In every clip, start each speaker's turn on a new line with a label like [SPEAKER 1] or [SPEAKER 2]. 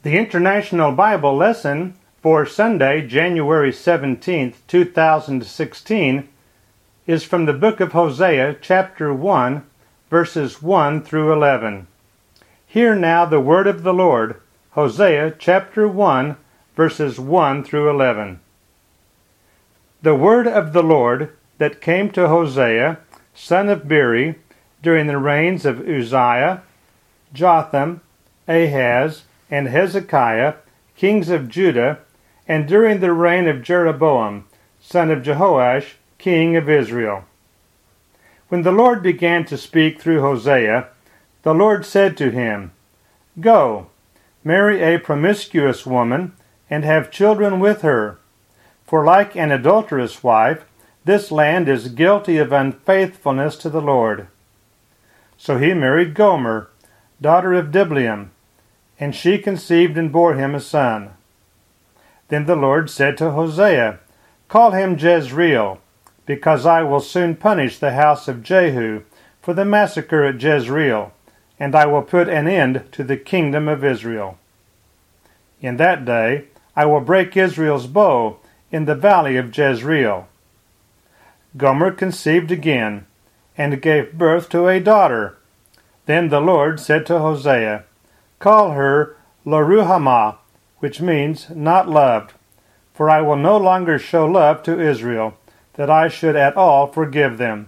[SPEAKER 1] The International Bible Lesson for Sunday, January 17th, 2016, is from the book of Hosea, chapter 1, verses 1 through 11. Hear now the word of the Lord, Hosea, chapter 1, verses 1 through 11. The word of the Lord that came to Hosea, son of Beeri, during the reigns of Uzziah, Jotham, Ahaz, and Hezekiah, kings of Judah, and during the reign of Jeroboam, son of Jehoash, king of Israel. When the Lord began to speak through Hosea, the Lord said to him, Go, marry a promiscuous woman, and have children with her. For like an adulterous wife, this land is guilty of unfaithfulness to the Lord. So he married Gomer, daughter of Diblaim, and she conceived and bore him a son. Then the Lord said to Hosea, Call him Jezreel, because I will soon punish the house of Jehu for the massacre at Jezreel, and I will put an end to the kingdom of Israel. In that day I will break Israel's bow in the valley of Jezreel. Gomer conceived again, and gave birth to a daughter. Then the Lord said to Hosea, Call her Lo-ruhamah, which means not loved, for I will no longer show love to Israel, that I should at all forgive them.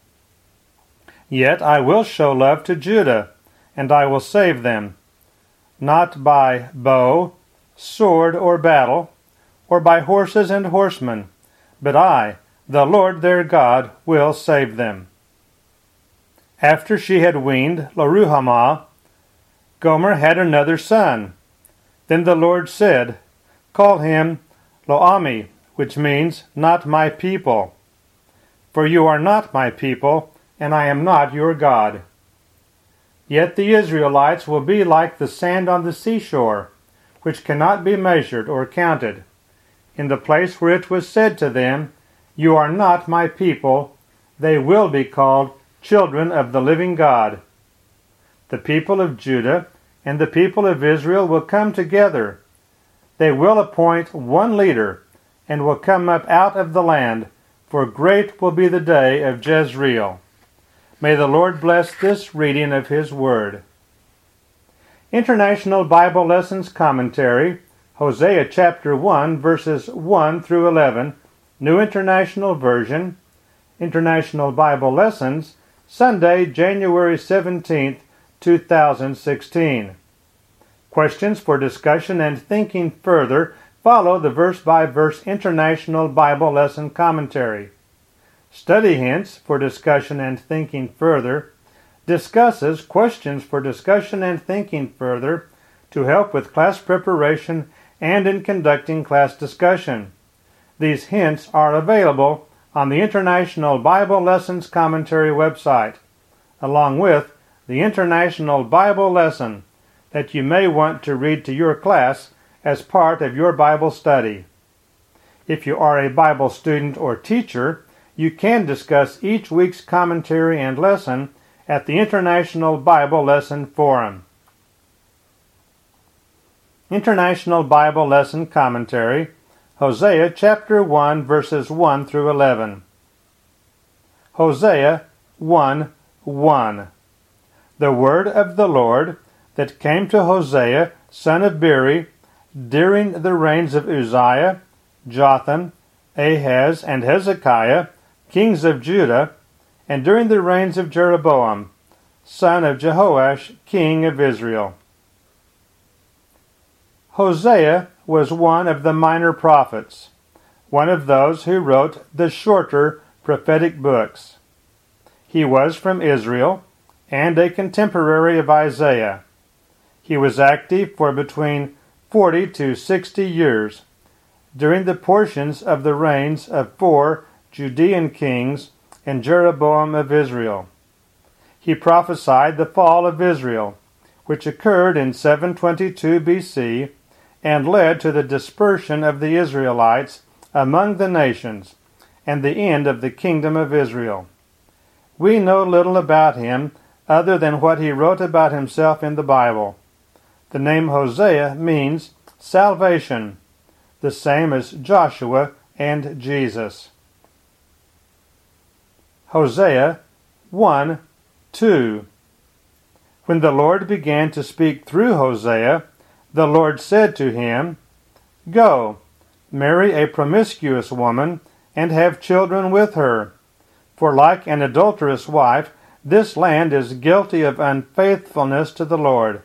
[SPEAKER 1] Yet I will show love to Judah, and I will save them, not by bow, sword, or battle, or by horses and horsemen, but I, the Lord their God, will save them. After she had weaned Lo-ruhamah, Gomer had another son. Then the Lord said, Call him Lo-ammi, which means not my people. For you are not my people, and I am not your God. Yet the Israelites will be like the sand on the seashore, which cannot be measured or counted. In the place where it was said to them, You are not my people, they will be called children of the living God. The people of Judah and the people of Israel will come together. They will appoint one leader and will come up out of the land, for great will be the day of Jezreel. May the Lord bless this reading of His Word. International Bible Lessons Commentary, Hosea chapter 1, verses 1 through 11, New International Version, International Bible Lessons, Sunday, January 17th, 2016. Questions for discussion and thinking further follow the verse-by-verse International Bible Lesson Commentary. Study hints for discussion and thinking further discusses questions for discussion and thinking further to help with class preparation and in conducting class discussion. These hints are available on the International Bible Lessons Commentary website, along with the International Bible Lesson that you may want to read to your class as part of your Bible study. If you are a Bible student or teacher, you can discuss each week's commentary and lesson at the International Bible Lesson Forum. International Bible Lesson Commentary, Hosea chapter 1, verses 1 through 11. Hosea 1:1. The word of the Lord that came to Hosea, son of Beeri, during the reigns of Uzziah, Jotham, Ahaz, and Hezekiah, kings of Judah, and during the reigns of Jeroboam, son of Jehoash, king of Israel. Hosea was one of the minor prophets, one of those who wrote the shorter prophetic books. He was from Israel and a contemporary of Isaiah. He was active for between 40 to 60 years during the portions of the reigns of 4 Judean kings and Jeroboam of Israel. He prophesied the fall of Israel, which occurred in 722 BC and led to the dispersion of the Israelites among the nations and the end of the kingdom of Israel. We know little about him other than what he wrote about himself in the Bible. The name Hosea means salvation, the same as Joshua and Jesus. Hosea 1:2. When the Lord began to speak through Hosea, the Lord said to him, "Go, marry a promiscuous woman, and have children with her. For like an adulterous wife, this land is guilty of unfaithfulness to the Lord."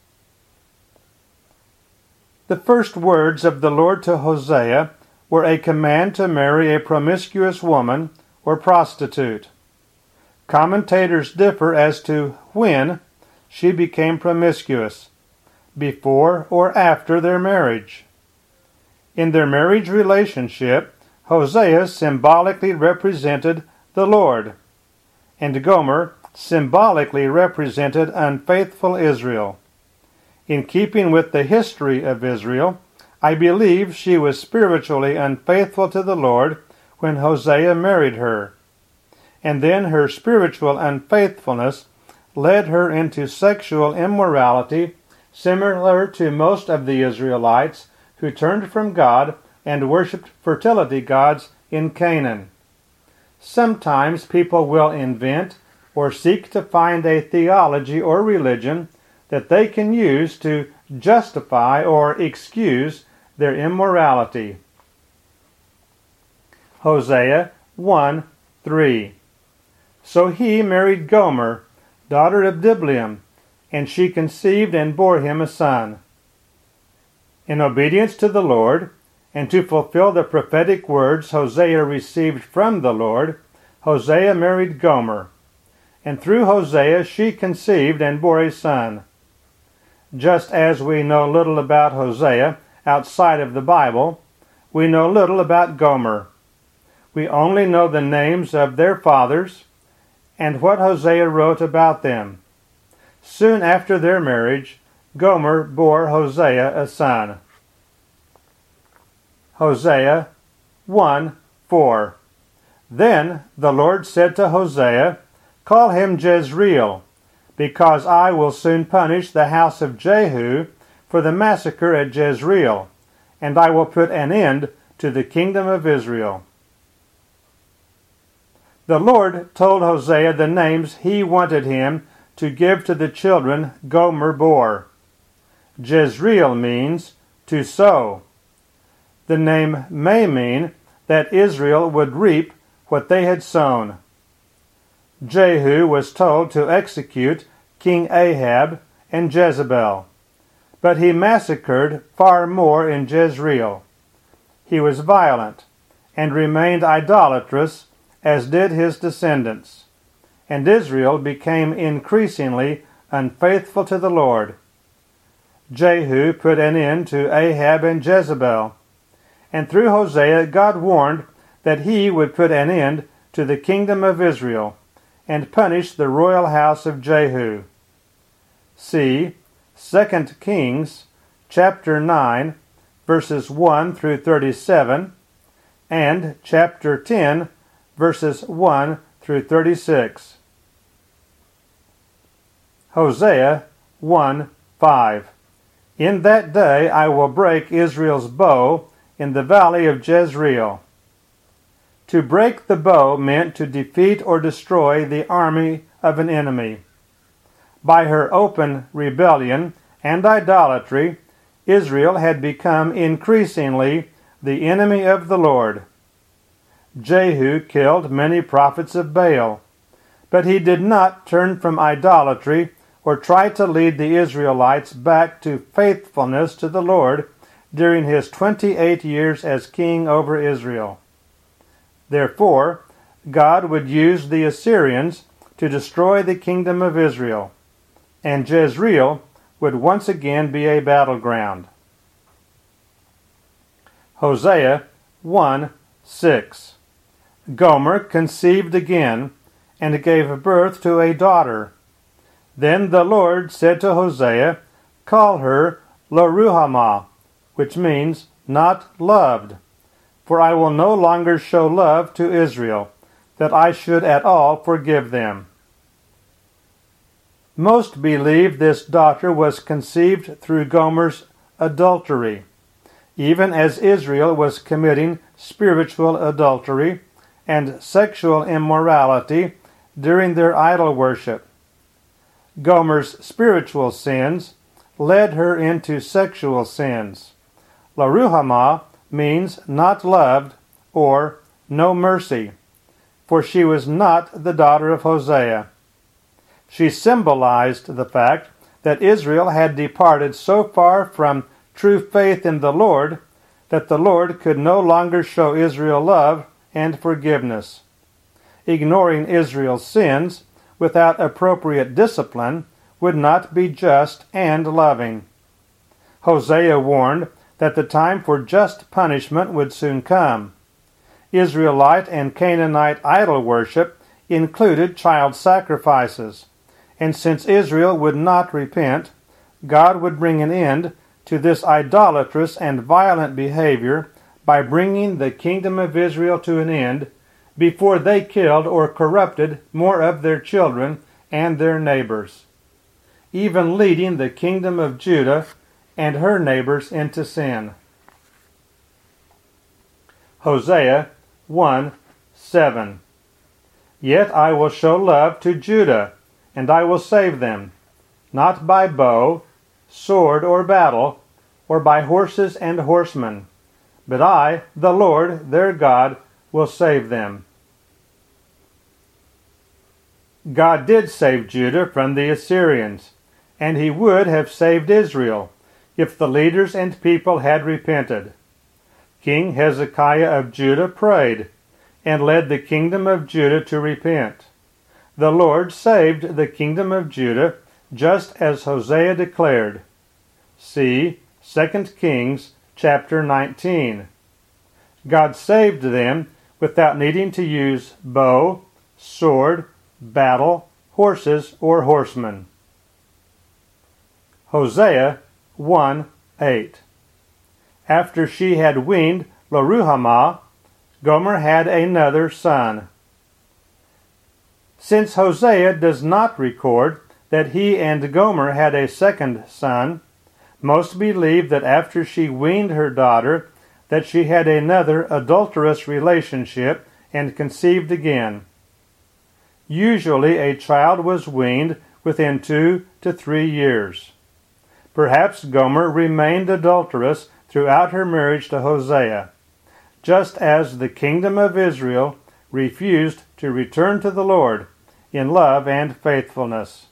[SPEAKER 1] The first words of the Lord to Hosea were a command to marry a promiscuous woman or prostitute. Commentators differ as to when she became promiscuous, before or after their marriage. In their marriage relationship, Hosea symbolically represented the Lord, and Gomer symbolically represented unfaithful Israel. In keeping with the history of Israel, I believe she was spiritually unfaithful to the Lord when Hosea married her, and then her spiritual unfaithfulness led her into sexual immorality similar to most of the Israelites who turned from God and worshipped fertility gods in Canaan. Sometimes people will invent or seek to find a theology or religion that they can use to justify or excuse their immorality. Hosea 1:3. So he married Gomer, daughter of Diblaim, and she conceived and bore him a son. In obedience to the Lord, and to fulfill the prophetic words Hosea received from the Lord, Hosea married Gomer, and through Hosea she conceived and bore a son. Just as we know little about Hosea outside of the Bible, we know little about Gomer. We only know the names of their fathers and what Hosea wrote about them. Soon after their marriage, Gomer bore Hosea a son. Hosea 1:4. Then the Lord said to Hosea, "Call him Jezreel, because I will soon punish the house of Jehu for the massacre at Jezreel, and I will put an end to the kingdom of Israel." The Lord told Hosea the names he wanted him to give to the children Gomer bore. Jezreel means to sow. The name may mean that Israel would reap what they had sown. Jehu was told to execute King Ahab and Jezebel, but he massacred far more in Jezreel. He was violent and remained idolatrous, as did his descendants, and Israel became increasingly unfaithful to the Lord. Jehu put an end to Ahab and Jezebel, and through Hosea God warned that he would put an end to the kingdom of Israel and punish the royal house of Jehu. See 2 Kings chapter 9, verses 1 through 37, and chapter 10, verses 1 through 36. Hosea 1:5. In that day I will break Israel's bow in the valley of Jezreel. To break the bow meant to defeat or destroy the army of an enemy. By her open rebellion and idolatry, Israel had become increasingly the enemy of the Lord. Jehu killed many prophets of Baal, but he did not turn from idolatry or try to lead the Israelites back to faithfulness to the Lord during his 28 years as king over Israel. Therefore, God would use the Assyrians to destroy the kingdom of Israel, and Jezreel would once again be a battleground. Hosea 1:6. Gomer conceived again and gave birth to a daughter. Then the Lord said to Hosea, "Call her Lo-ruhamah," which means not loved, for I will no longer show love to Israel, that I should at all forgive them. Most believe this daughter was conceived through Gomer's adultery, even as Israel was committing spiritual adultery and sexual immorality during their idol worship. Gomer's spiritual sins led her into sexual sins. Lo-ruhamah means not loved or no mercy, for she was not the daughter of Hosea. She symbolized the fact that Israel had departed so far from true faith in the Lord that the Lord could no longer show Israel love and forgiveness. Ignoring Israel's sins without appropriate discipline would not be just and loving. Hosea warned that the time for just punishment would soon come. Israelite and Canaanite idol worship included child sacrifices, and since Israel would not repent, God would bring an end to this idolatrous and violent behavior by bringing the kingdom of Israel to an end before they killed or corrupted more of their children and their neighbors, even leading the kingdom of Judah and her neighbors into sin. Hosea 1:7. Yet I will show love to Judah, and I will save them, not by bow, sword, or battle, or by horses and horsemen, but I, the Lord their God, will save them. God did save Judah from the Assyrians, and he would have saved Israel if the leaders and people had repented. King Hezekiah of Judah prayed and led the kingdom of Judah to repent. The Lord saved the kingdom of Judah just as Hosea declared. See 2 Kings chapter 19. God saved them without needing to use bow, sword, battle, horses, or horsemen. Hosea 1:8. After she had weaned Lo-ruhamah, Gomer had another son. Since Hosea does not record that he and Gomer had a second son, most believe that after she weaned her daughter, that she had another adulterous relationship and conceived again. Usually a child was weaned within 2 to 3 years. Perhaps Gomer remained adulterous throughout her marriage to Hosea, just as the kingdom of Israel refused to return to the Lord in love and faithfulness.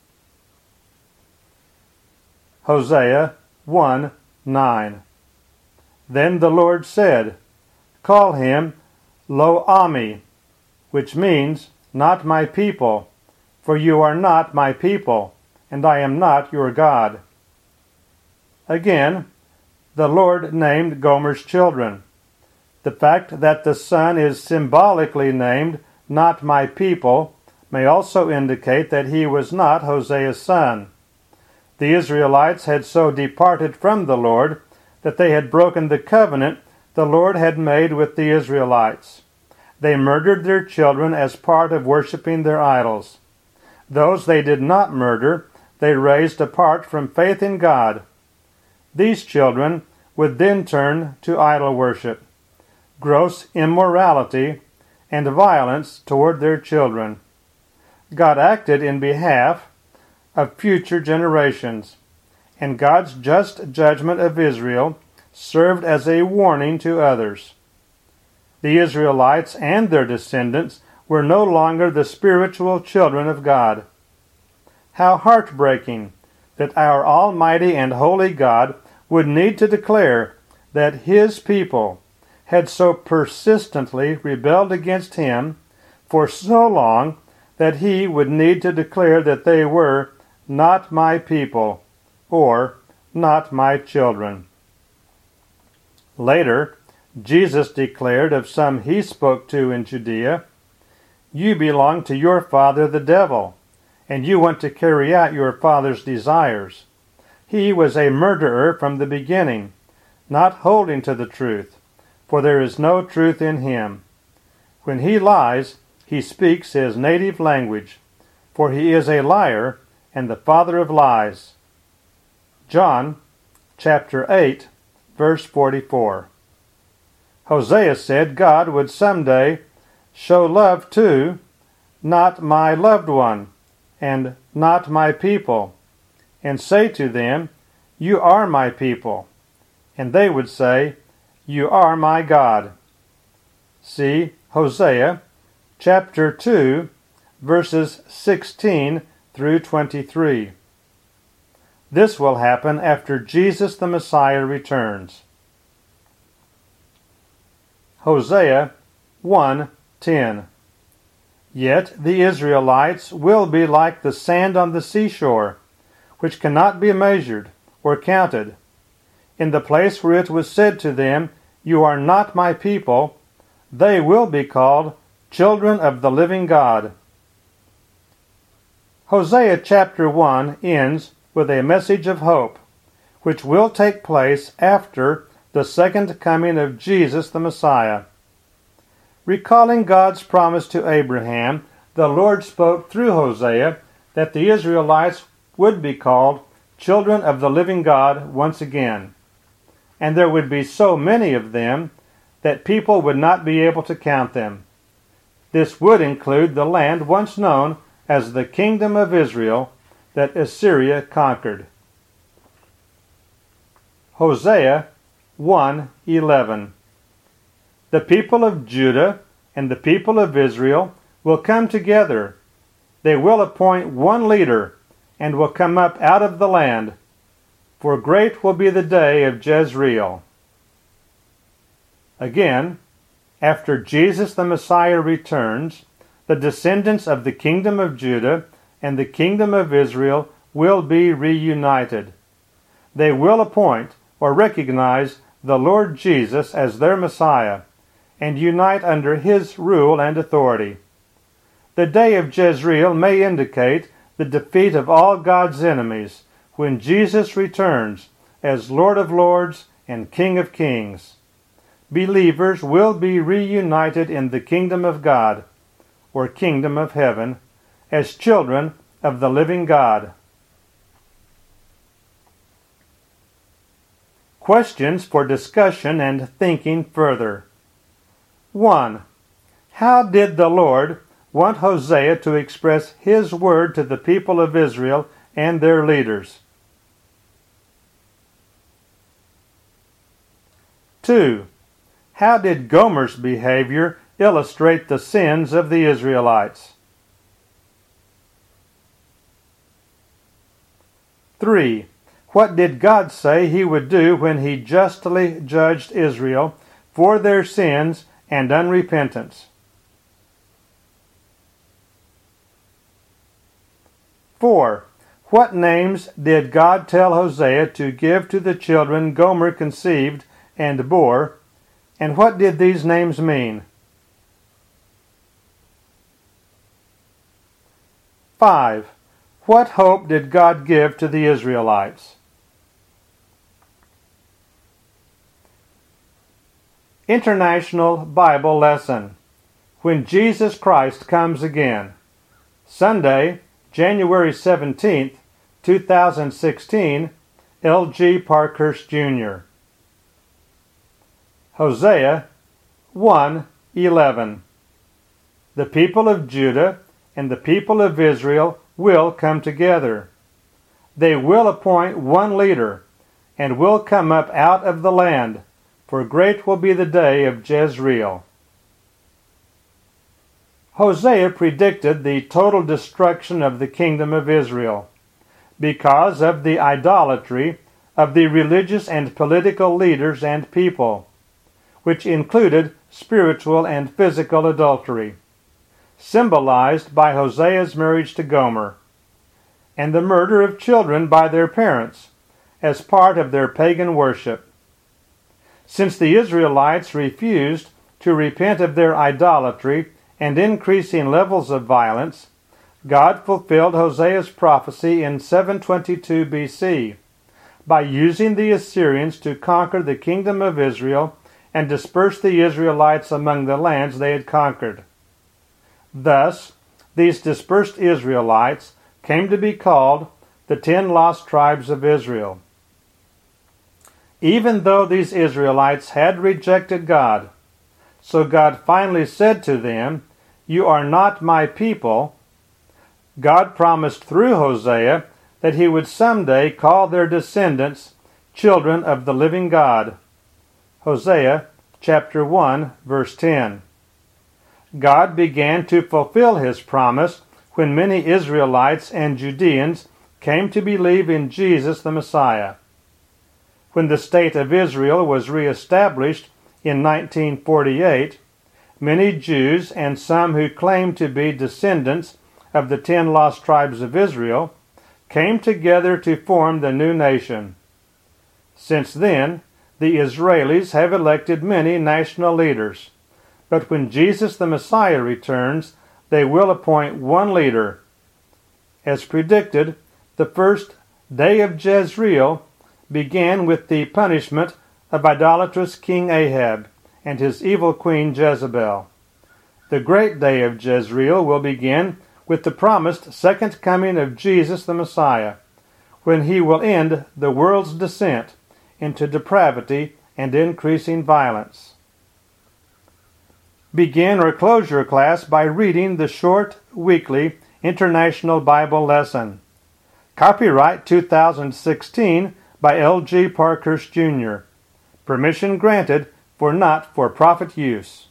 [SPEAKER 1] Hosea 1:9. Then the Lord said, Call him Lo-ammi, which means, not my people, for you are not my people, and I am not your God. Again, the Lord named Gomer's children. The fact that the son is symbolically named, not my people, may also indicate that he was not Hosea's son. The Israelites had so departed from the Lord that they had broken the covenant the Lord had made with the Israelites. They murdered their children as part of worshiping their idols. Those they did not murder, they raised apart from faith in God. These children would then turn to idol worship, gross immorality, and violence toward their children. God acted in behalf of future generations, and God's just judgment of Israel served as a warning to others. The Israelites and their descendants were no longer the spiritual children of God. How heartbreaking that our almighty and holy God would need to declare that his people had so persistently rebelled against him for so long that he would need to declare that they were not my people or not my children. Later, Jesus declared of some he spoke to in Judea, You belong to your father the devil, and you want to carry out your father's desires. He was a murderer from the beginning, not holding to the truth, for there is no truth in him. When he lies, he speaks his native language, for he is a liar and the father of lies. John chapter 8, verse 44. Hosea said God would someday show love to not my loved one and not my people, and say to them, you are my people, and they would say, you are my God. See Hosea chapter 2, verses 16 through 23. This will happen after Jesus the Messiah returns. Hosea 1:10. Yet the Israelites will be like the sand on the seashore, which cannot be measured or counted. In the place where it was said to them, you are not my people, they will be called children of the living God. Hosea chapter 1 ends with a message of hope, which will take place after the second coming of Jesus the Messiah. Recalling God's promise to Abraham, the Lord spoke through Hosea that the Israelites would be called children of the living God once again, and there would be so many of them that people would not be able to count them. This would include the land once known as the Kingdom of Israel that Assyria conquered. Hosea 1:11. The people of Judah and the people of Israel will come together. They will appoint one leader and will come up out of the land, for great will be the day of Jezreel. Again, after Jesus the Messiah returns, the descendants of the kingdom of Judah and the kingdom of Israel will be reunited. They will appoint or recognize the Lord Jesus as their Messiah and unite under his rule and authority. The day of Jezreel may indicate the defeat of all God's enemies when Jesus returns as Lord of Lords and King of Kings. Believers will be reunited in the kingdom of God, or kingdom of heaven, as children of the living God. Questions for discussion and thinking further. 1. How did the Lord want Hosea to express his word to the people of Israel and their leaders? 2. How did Gomer's behavior illustrate the sins of the Israelites? 3. What did God say he would do when he justly judged Israel for their sins and unrepentance? 4. What names did God tell Hosea to give to the children Gomer conceived and bore, and what did these names mean? 5. What hope did God give to the Israelites? International Bible Lesson. When Jesus Christ Comes Again. Sunday, January 17th, 2016, L.G. Parkhurst, Jr. Hosea 1:11. The people of Judah and the people of Israel will come together. They will appoint one leader and will come up out of the land, for great will be the day of Jezreel. Hosea predicted the total destruction of the kingdom of Israel because of the idolatry of the religious and political leaders and people, which included spiritual and physical adultery, symbolized by Hosea's marriage to Gomer, and the murder of children by their parents as part of their pagan worship. Since the Israelites refused to repent of their idolatry and increasing levels of violence, God fulfilled Hosea's prophecy in 722 BC by using the Assyrians to conquer the kingdom of Israel and disperse the Israelites among the lands they had conquered. Thus, these dispersed Israelites came to be called the 10 lost tribes of Israel. Even though these Israelites had rejected God, so God finally said to them, "You are not my people," God promised through Hosea that he would someday call their descendants children of the living God. Hosea chapter 1, verse 10. God began to fulfill his promise when many Israelites and Judeans came to believe in Jesus the Messiah. When the state of Israel was reestablished in 1948, many Jews and some who claimed to be descendants of the 10 lost tribes of Israel came together to form the new nation. Since then, the Israelis have elected many national leaders, but when Jesus the Messiah returns, they will appoint one leader. As predicted, the first day of Jezreel began with the punishment of idolatrous King Ahab and his evil queen Jezebel. The great day of Jezreel will begin with the promised second coming of Jesus the Messiah, when he will end the world's descent into depravity and increasing violence. Begin or close your class by reading the short, weekly International Bible Lesson. Copyright 2016 by L.G. Parkhurst, Jr. Permission granted for not-for-profit use.